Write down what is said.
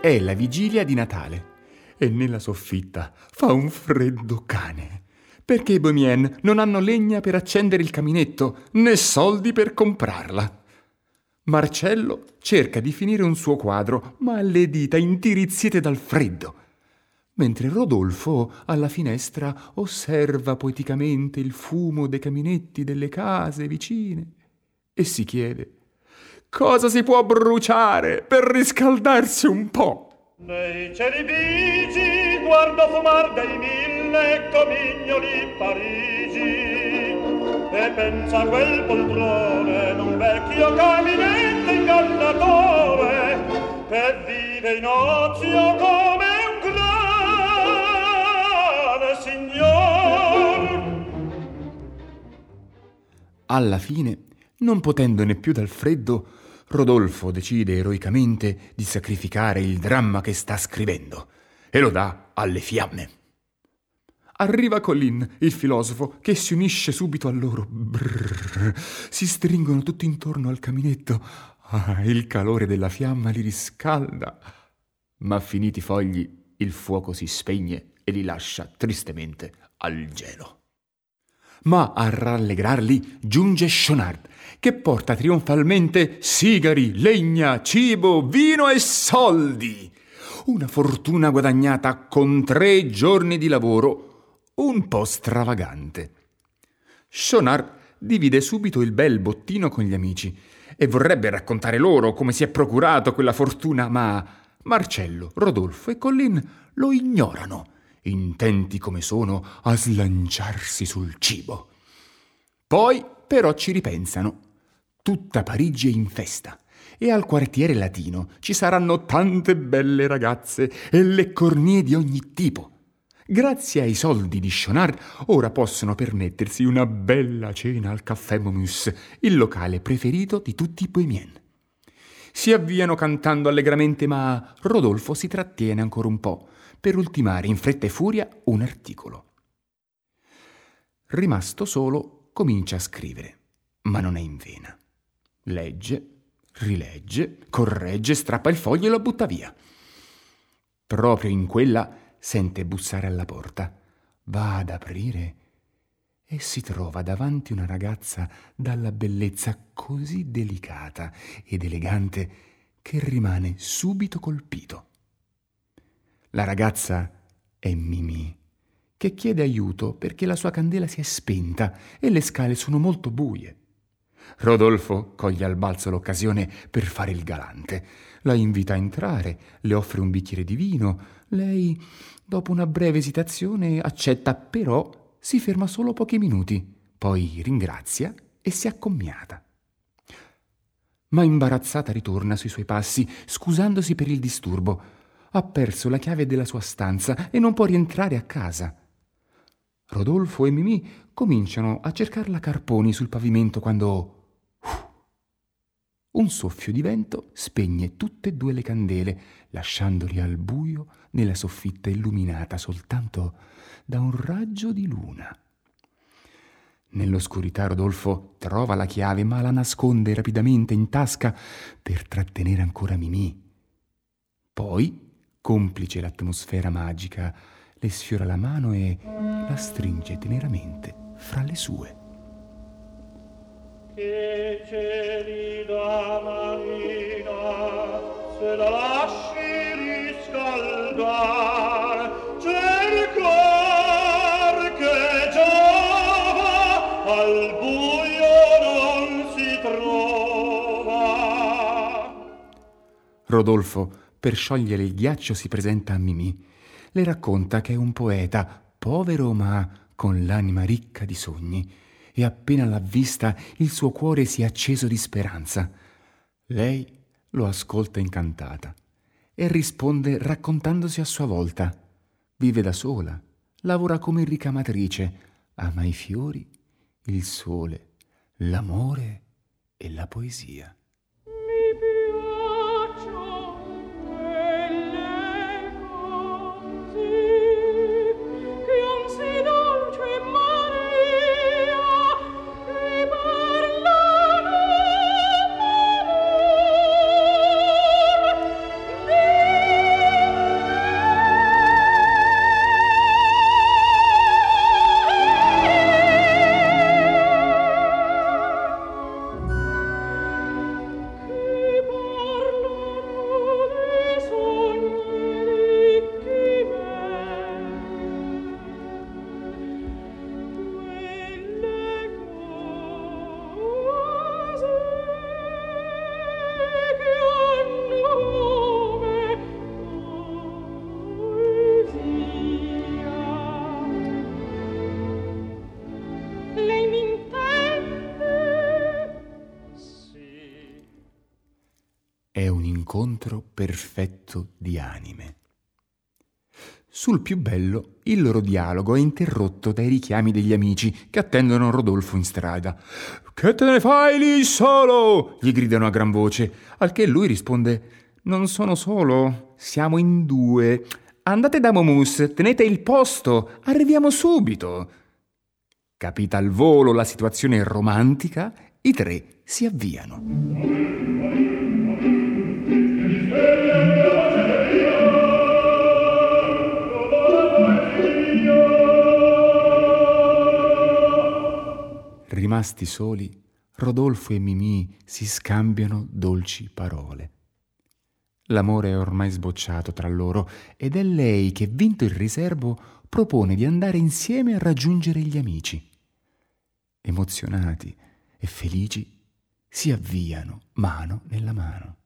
È la vigilia di Natale e nella soffitta fa un freddo cane, perché i Bohemien non hanno legna per accendere il caminetto né soldi per comprarla. Marcello cerca di finire un suo quadro, ma ha le dita intirizzite dal freddo, mentre Rodolfo alla finestra osserva poeticamente il fumo dei caminetti delle case vicine e si chiede: cosa si può bruciare per riscaldarsi un po'? Nei cieli bigi guardo fumar dei 1000 comignoli Parigi e pensa a quel poltrone d'un vecchio caminetto ingannatore che vive in ozio come un grande signor. Alla fine, non potendone più dal freddo, Rodolfo decide eroicamente di sacrificare il dramma che sta scrivendo e lo dà alle fiamme. Arriva Colin, il filosofo, che si unisce subito a loro. Brrr, si stringono tutti intorno al caminetto. Il calore della fiamma li riscalda. Ma finiti i fogli, il fuoco si spegne e li lascia tristemente al gelo. Ma a rallegrarli giunge Schaunard, che porta trionfalmente sigari, legna, cibo, vino e soldi. Una fortuna guadagnata con 3 giorni di lavoro, un po' stravagante. Schaunard divide subito il bel bottino con gli amici e vorrebbe raccontare loro come si è procurato quella fortuna, ma Marcello, Rodolfo e Colin lo ignorano, intenti come sono a slanciarsi sul cibo. Poi però ci ripensano. Tutta Parigi è in festa e al quartiere latino ci saranno tante belle ragazze e le cornie di ogni tipo. Grazie ai soldi di Schaunard ora possono permettersi una bella cena al Café Momus, il locale preferito di tutti i Bohemien. Si avviano cantando allegramente, ma Rodolfo si trattiene ancora un po' per ultimare in fretta e furia un articolo. Rimasto solo, comincia a scrivere, ma non è in vena. Legge, rilegge, corregge, strappa il foglio e lo butta via. Proprio in quella sente bussare alla porta, va ad aprire e si trova davanti una ragazza dalla bellezza così delicata ed elegante che rimane subito colpito. La ragazza è Mimì, che chiede aiuto perché la sua candela si è spenta e le scale sono molto buie. Rodolfo coglie al balzo l'occasione per fare il galante. La invita a entrare, le offre un bicchiere di vino. Lei, dopo una breve esitazione, accetta, però si ferma solo pochi minuti, poi ringrazia e si accomiata. Ma imbarazzata ritorna sui suoi passi, scusandosi per il disturbo. Ha perso la chiave della sua stanza e non può rientrare a casa. Rodolfo e Mimì cominciano a cercarla a carponi sul pavimento quando un soffio di vento spegne tutte e 2 le candele, lasciandoli al buio nella soffitta illuminata soltanto da un raggio di luna. Nell'oscurità Rodolfo trova la chiave, ma la nasconde rapidamente in tasca per trattenere ancora Mimì. Poi, complice l'atmosfera magica, le sfiora la mano e la stringe teneramente fra le sue. Che gelida manina, se la lasci riscaldar, cercar che giova, al buio non si trova. Rodolfo, per sciogliere il ghiaccio, si presenta a Mimì. Le racconta che è un poeta, povero ma con l'anima ricca di sogni, e appena l'ha vista il suo cuore si è acceso di speranza. Lei lo ascolta incantata e risponde raccontandosi a sua volta. Vive da sola, lavora come ricamatrice, ama i fiori, il sole, l'amore e la poesia. è un incontro perfetto di anime. Sul più bello, il loro dialogo è interrotto dai richiami degli amici che attendono Rodolfo in strada. «Che te ne fai lì solo?» gli gridano a gran voce, al che lui risponde: «Non sono solo, siamo in 2. Andate da Momus, tenete il posto, arriviamo subito». Capita al volo la situazione romantica, i 3 si avviano. Rimasti soli, Rodolfo e Mimì si scambiano dolci parole. L'amore è ormai sbocciato tra loro ed è lei che, vinto il riservo, propone di andare insieme a raggiungere gli amici. Emozionati e felici si avviano mano nella mano.